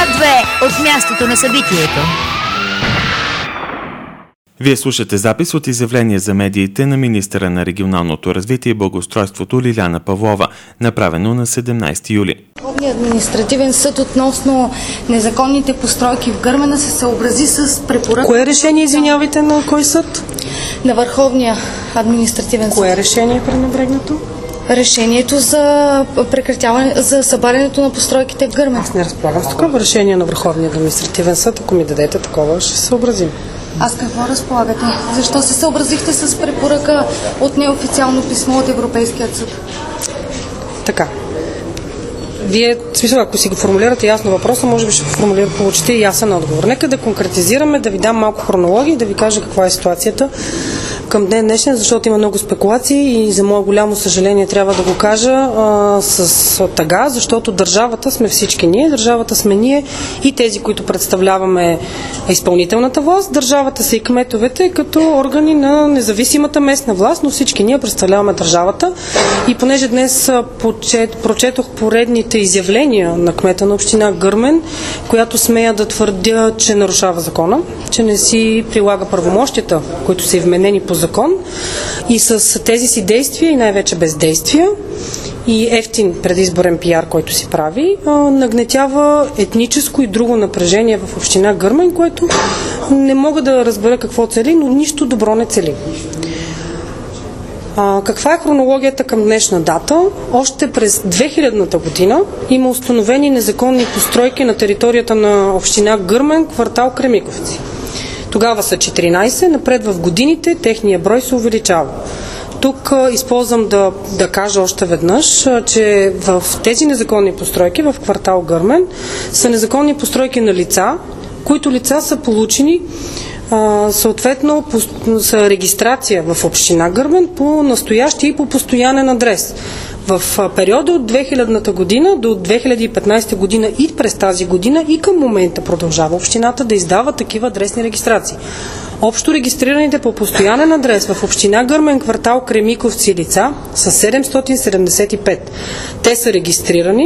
Свят 2 от мястото на събитието. Вие слушате запис от изявление за медиите на министъра на регионалното развитие и благоустройството Лиляна Павлова, направено на 17 юли. Върховният административен съд относно незаконните постройки в Гърмена се съобрази с препоръка. Кое решение, извинявайте, на кой съд? На Върховния административен съд. Кое решение е пренебрегнато? Решението за прекратяване, за събарянето на постройките в Гърмен. Аз не разполагам с такова решение на Върховния административен съд. Ако ми дадете такова, ще се съобразим. Аз какво разполагате? Защо се съобразихте с препоръка от неофициално писмо от Европейският съд? Така. Вие, в смисъл, ако си го формулирате ясно въпроса, може би ще получите и ясен отговор. Нека да конкретизираме, да ви дам малко хронология и да ви кажа каква е ситуацията към ден днешен, защото има много спекулации и за мое голямо съжаление трябва да го кажа с тъга, защото държавата сме всички ние, държавата сме ние и тези, които представляваме изпълнителната власт, държавата са и кметовете като органи на независимата местна власт, но всички ние представляваме държавата и понеже днес прочетох поредните изявления на кмета на община Гърмен, която смея да твърдя, че нарушава закона, че не си прилага правомощията, които са и вменени по закон и с тези си действия и най-вече бездействия и ефтин предизборен пиар, който си прави, нагнетява етническо и друго напрежение в община Гърмен, което не мога да разбера какво цели, но нищо добро не цели. Каква е хронологията към днешна дата? Още през 2000-та година има установени незаконни постройки на територията на община Гърмен, квартал Кремиковци. Тогава са 14, напред в годините техния брой се увеличава. Тук използвам да кажа още веднъж, че в тези незаконни постройки в квартал Гърмен са незаконни постройки на лица, които лица са получени съответно са регистрация в община Гърмен по настоящия и по постоянен адрес. В периода от 2000-та година до 2015 година и през тази година и към момента продължава общината да издава такива адресни регистрации. Общо регистрираните по постоянен адрес в община Гърмен, квартал Кремиковци лица са 775. Те са регистрирани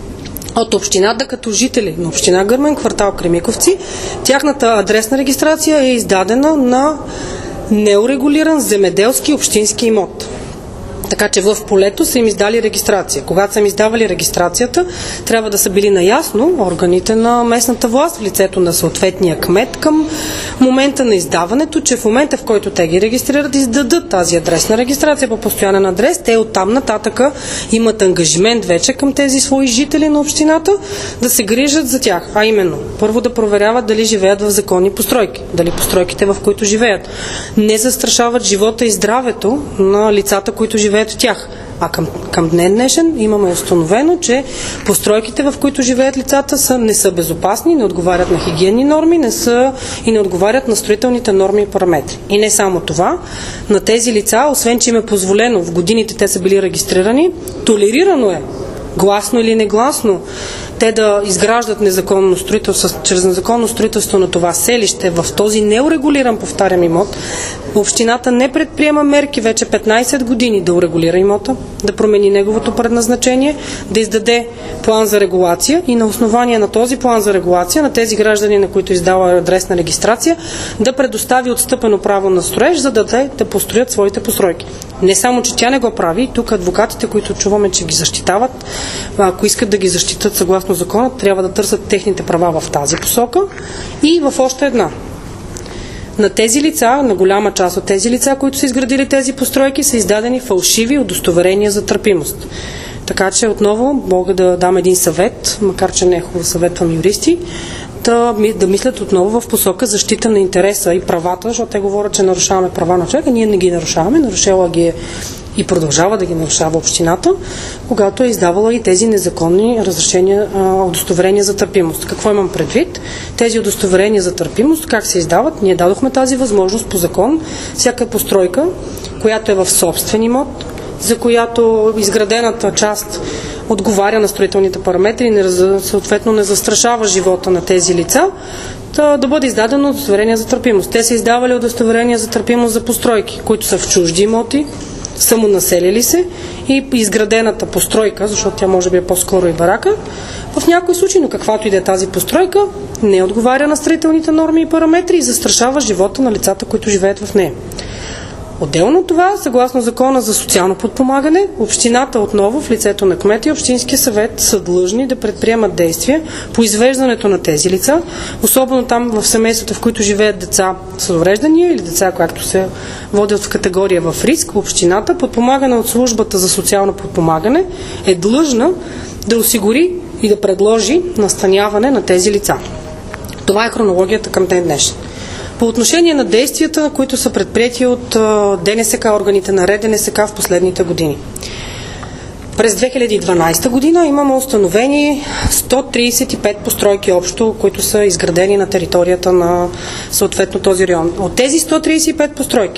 от общината като жители на община Гърмен, квартал Кремиковци. Тяхната адресна регистрация е издадена на неурегулиран земеделски общински имот. Така че в полето са им издали регистрация. Когато са им издавали регистрацията, трябва да са били наясно органите на местната власт в лицето на съответния кмет към момента на издаването, че в момента, в който те ги регистрират, издадат тази адресна регистрация по постоянен адрес, те оттам нататъка имат ангажимент вече към тези свои жители на общината да се грижат за тях. А именно, първо да проверяват дали живеят в законни постройки, дали постройките, в които живеят, не застрашават живота и здравето на лицата, които живеят в тях. А към ден днешен имаме установено, че постройките, в които живеят лицата, не са безопасни, не отговарят на хигиенни норми, не отговарят на строителните норми и параметри. И не само това, на тези лица, освен че им е позволено, в годините те са били регистрирани, толерирано е, гласно или негласно, те да изграждат незаконно строителство, чрез незаконно строителство на това селище в този неурегулиран, повтарям, имот. Общината не предприема мерки вече 15 години да урегулира имота, да промени неговото предназначение, да издаде план за регулация и на основание на този план за регулация на тези граждани, на които издава адресна регистрация, да предостави отстъпено право на строеж, за да построят своите постройки. Не само, че тя не го прави, тук адвокатите, които чуваме, че ги защитават, ако искат да ги защитат съгласно закона, трябва да търсят техните права в тази посока и в още една. На тези лица, на голяма част от тези лица, които са изградили тези постройки, са издадени фалшиви удостоверения за търпимост. Така че отново мога да дам един съвет, макар че не е хубаво съветвам юристи, да мислят отново в посока защита на интереса и правата, защото те говорят, че нарушаваме права на човека. Ние не ги нарушаваме, нарушава ги и продължава да ги нарушава общината, когато е издавала и тези незаконни разрешения, удостоверения за търпимост. Какво имам предвид? Тези удостоверения за търпимост, как се издават? Ние дадохме тази възможност по закон. Всяка постройка, която е в собствен имот, за която изградената част отговаря на строителните параметри, съответно не застрашава живота на тези лица, да бъде издадено удостоверение за търпимост. Те са издавали удостоверения за търпимост за постройки, които са в чужди имоти, самонаселили се и изградената постройка, защото тя може би е по-скоро и барака, В някои случаи, но каквато и да е тази постройка, не отговаря на строителните норми и параметри и застрашава живота на лицата, които живеят в нея. Отделно от това, съгласно Закона за социално подпомагане, общината отново в лицето на кмета и общинския съвет са длъжни да предприемат действия по извеждането на тези лица, особено там в семействата, в които живеят деца с увреждания или деца, които се водят в категория в риск. Общината, подпомагана от службата за социално подпомагане, е длъжна да осигури и да предложи настаняване на тези лица. Това е хронологията към ден днешен. По отношение на действията, които са предприети от ДНСК, органите на РДНСК в последните години. През 2012 година имаме установени 135 постройки общо, които са изградени на територията на съответно този район. От тези 135 постройки,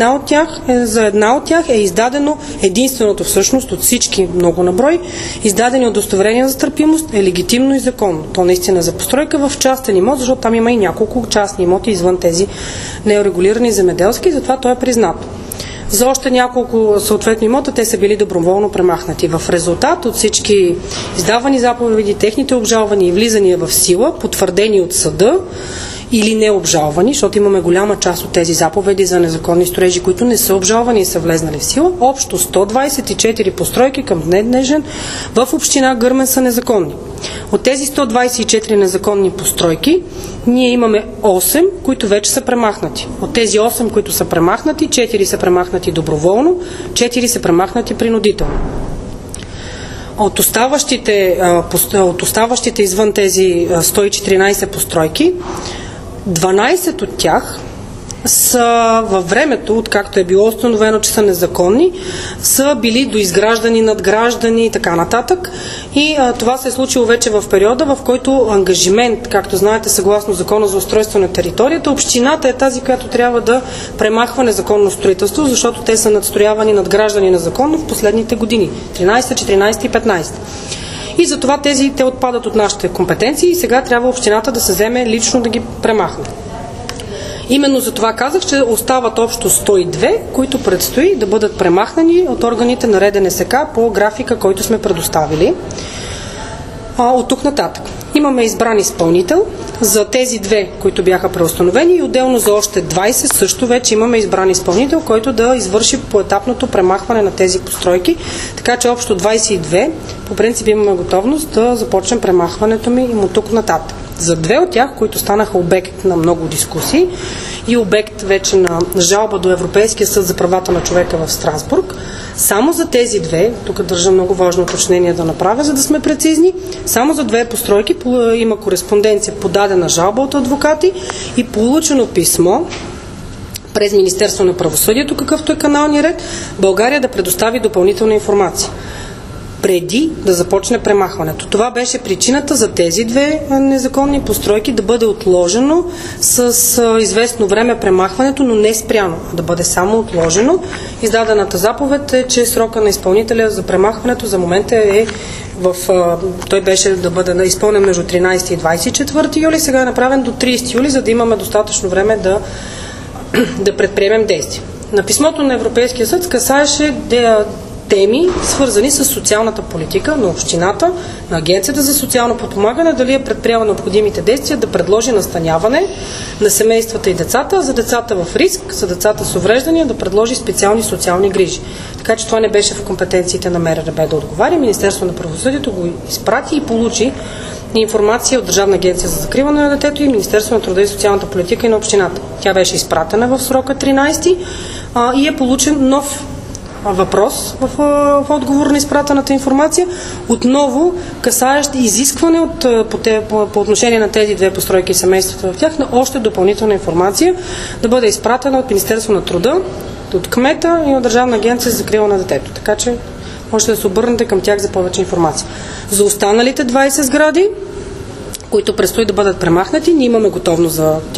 за една от тях е издадено единственото всъщност от всички много наброй, издадени удостоверения за търпимост е легитимно и законно. То наистина за постройка в частен имот, защото там има и няколко частни имоти извън тези неурегулирани земеделски, затова то е признато. За още няколко съответни имота те са били доброволно премахнати. В резултат от всички издавани заповеди, техните обжалвания и влизания в сила, потвърдени от съда или не обжалвани, защото имаме голяма част от тези заповеди за незаконни строежи, които не са обжалвани и са влезнали в сила, общо 124 постройки към ден днешен в община Гърмен са незаконни. От тези 124 незаконни постройки ние имаме 8, които вече са премахнати. От тези 8, които са премахнати, 4 са премахнати доброволно, 4 са премахнати принудително. От оставащите извън тези 114 постройки, 12 от тях са във времето, откакто е било установено, че са незаконни, са били доизграждани, надграждани и така нататък. И това се е случило вече в периода, в който ангажимент, както знаете, съгласно Закона за устройство на територията, общината е тази, която трябва да премахва незаконно строителство, защото те са надстроявани, надграждани незаконно в последните години. 13, 14 и 15. И затова те отпадат от нашите компетенции и сега трябва общината да се вземе лично да ги премахне. Именно за това казах, че остават общо 102, които предстои да бъдат премахнани от органите на РДНСК по графика, който сме предоставили. От тук нататък. Имаме избран изпълнител за тези две, които бяха преустановени и отделно за още 20 също вече имаме избран изпълнител, който да извърши поетапното премахване на тези постройки, така че общо 22 по принцип имаме готовност да започнем премахването им от тук нататък. За две от тях, които станаха обект на много дискусии и обект вече на жалба до Европейския съд за правата на човека в Страсбург, само за тези две, тук държа много важно уточнение да направя, за да сме прецизни, само за две постройки има кореспонденция, подадена жалба от адвокати и получено писмо през Министерство на правосъдието, какъвто е каналния ред, България да предостави допълнителна информация преди да започне премахването. Това беше причината за тези две незаконни постройки да бъде отложено с известно време премахването, но не спряно, а да бъде само отложено. Издадената заповед е, че срока на изпълнителя за премахването за момента е той беше да бъде изпълнен между 13 и 24 юли, сега е направен до 30 юли, за да имаме достатъчно време да предприемем действия. На писмото на Европейския съд касаеше теми, свързани с социалната политика на общината, на Агенцията за социално подпомагане, дали е предприела необходимите действия да предложи настаняване на семействата и децата, за децата в риск, за децата с увреждания да предложи специални социални грижи. Така че това не беше в компетенциите на МРРБ да отговаря. Министерство на правосъдието го изпрати и получи информация от Държавна агенция за закриване на детето и Министерство на труда и социалната политика и на общината. Тя беше изпратена в срока 13 и е получен нов въпрос в отговор на изпратената информация, отново касаещ изискване по отношение на тези две постройки и семействата в тях на още допълнителна информация да бъде изпратена от Министерство на труда, от кмета и от Държавна агенция за закрила на детето. Така че можете да се обърнете към тях за повече информация. За останалите 20 сгради, които предстои да бъдат премахнати. Ние имаме готовност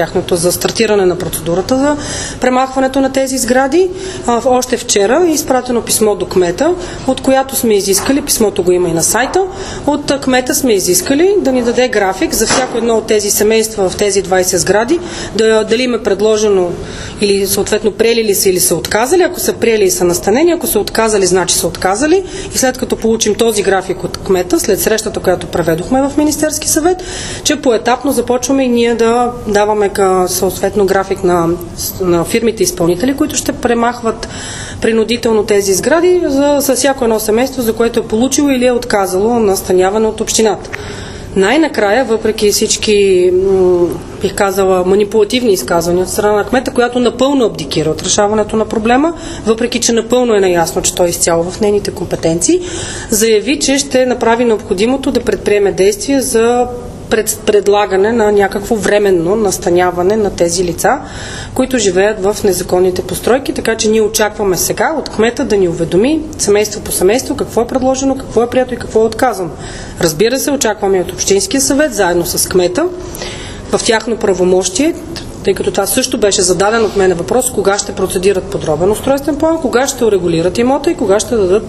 за стартиране на процедурата за премахването на тези сгради. Още вчера е изпратено писмо до кмета, от която сме изискали, писмото го има и на сайта, от кмета сме изискали да ни даде график за всяко едно от тези семейства в тези 20 сгради, дали им е предложено или съответно приели ли са или са отказали. Ако са приели и са настанени, ако са отказали, значи са отказали. И след като получим този график от кмета, след срещата, която проведохме в Министерски съвет, че поетапно започваме и ние да даваме съответно график на фирмите изпълнители, които ще премахват принудително тези сгради за всяко едно семейство, за което е получило или е отказало настаняване от общината. Най-накрая, въпреки всички, бих казала, манипулативни изказвания от страна на кмета, която напълно абдикира от решаването на проблема, въпреки че напълно е наясно, че той е изцяло в нейните компетенции, заяви, че ще направи необходимото да предприеме действия за предлагане на някакво временно настаняване на тези лица, които живеят в незаконните постройки, така че ние очакваме сега от кмета да ни уведоми семейство по семейство какво е предложено, какво е прието и какво е отказано. Разбира се, очакваме от Общинския съвет, заедно с кмета, в тяхно правомощие, тъй като това също беше зададен от мен въпрос, кога ще процедират подробен устройствен план, кога ще урегулират имота и кога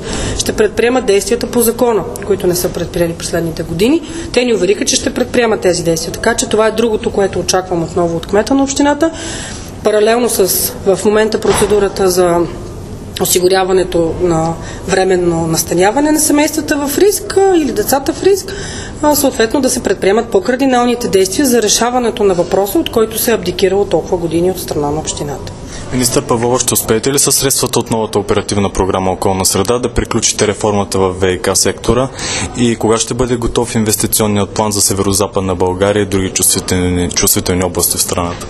ще предприемат действията по закона, които не са предприели последните години. Те ни увериха, че ще предприемат тези действия. Така че това е другото, което очаквам отново от кмета на общината. Паралелно с в момента процедурата за осигуряването на временно настаняване на семействата в риск или децата в риск, съответно да се предприемат по-кардиналните действия за решаването на въпроса, от който се абдикира от толкова години от страна на общината. Министър Павлова, ще успеете ли със средствата от новата оперативна програма Околна среда да приключите реформата в ВиК сектора и кога ще бъде готов инвестиционният план за Северозападна България и други чувствителни области в страната?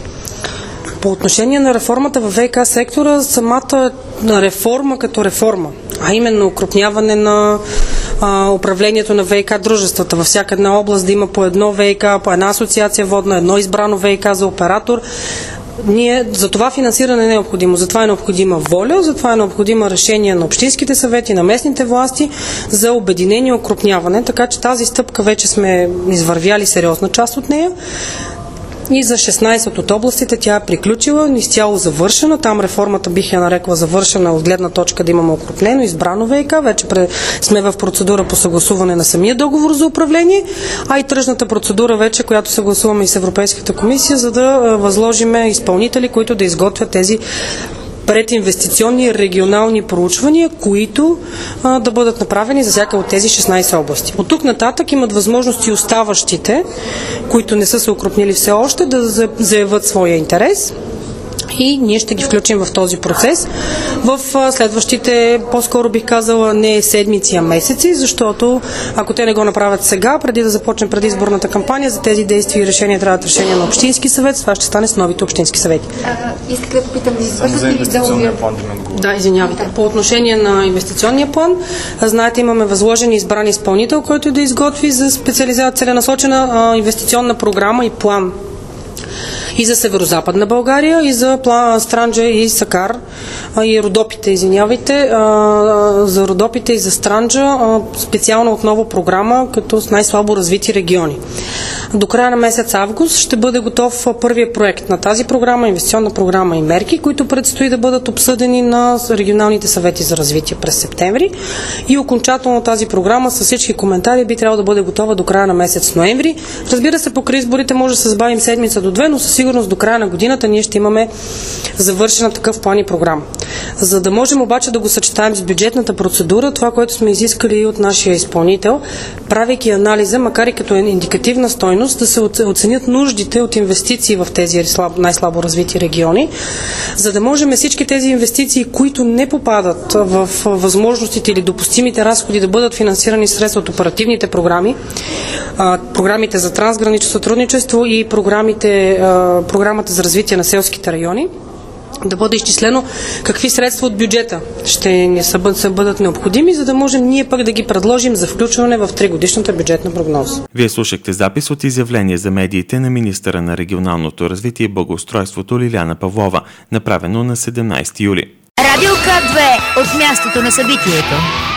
По отношение на реформата в ВиК сектора, самата реформа като реформа, а именно укрупняване на управлението на ВиК дружествата, във всяка една област да има по едно ВиК, по една асоциация водна, едно избрано ВиК за оператор. За това финансиране не е необходимо. Затова е необходима воля, затова е необходимо решение на общинските съвети, на местните власти за обединение и укрупняване, така че тази стъпка вече сме извървяли сериозна част от нея. И за 16 от областите тя е приключила, изцяло завършена. Там реформата бих я нарекла завършена от гледна точка да имаме укрупнено, избрано ВиК. Вече сме в процедура по съгласуване на самия договор за управление, а и тръжната процедура вече, която съгласуваме и с Европейската комисия, за да възложиме изпълнители, които да изготвят тези прединвестиционни регионални проучвания, които да бъдат направени за всяка от тези 16 области. От тук нататък имат възможности оставащите, които не са се укрупнили все още, да заявят своя интерес. И ние ще ги включим в този процес в следващите, по-скоро бих казала, не седмици, а месеци, защото ако те не го направят сега, преди да започне предизборната кампания, за тези действия и решения трябва да решение на Общински съвет, това ще стане с новите общински съвети. Исках да попитам, за инвестиционния план да, извинявайте. По отношение на инвестиционния план, знаете, имаме възложен и избран изпълнител, който да изготви за специализация целенасочена инвестиционна програма и план и за Северозападна България, и за Странджа и Сакар, и Родопите, за Родопите и за Странджа, специално отново програма, като с най-слабо развити региони. До края на месец август ще бъде готов първия проект на тази програма, инвестиционна програма и мерки, които предстои да бъдат обсъдени на регионалните съвети за развитие през септември. И окончателно тази програма с всички коментари би трябвало да бъде готова до края на месец ноември. Разбира се, покрай изборите може да се забавим седмица до две, но със сигурност до края на годината ние ще имаме завършена такъв план и програма. За да можем обаче да го съчетаем с бюджетната процедура, това, което сме изискали от нашия изпълнител, правейки анализа, макар и като индикативна стойност, да се оценят нуждите от инвестиции в тези най-слабо развити региони, за да можем всички тези инвестиции, които не попадат в възможностите или допустимите разходи да бъдат финансирани средства от оперативните програми, програмите за трансгранично сътрудничество и програмата за развитие на селските райони, да бъде изчислено какви средства от бюджета ще бъдат необходими, за да можем ние пък да ги предложим за включване в 3-годишната бюджетна прогноза. Вие слушахте запис от изявление за медиите на министъра на регионалното развитие и благоустройството Лиляна Павлова, направено на 17 юли. Радио К2 от мястото на събитието.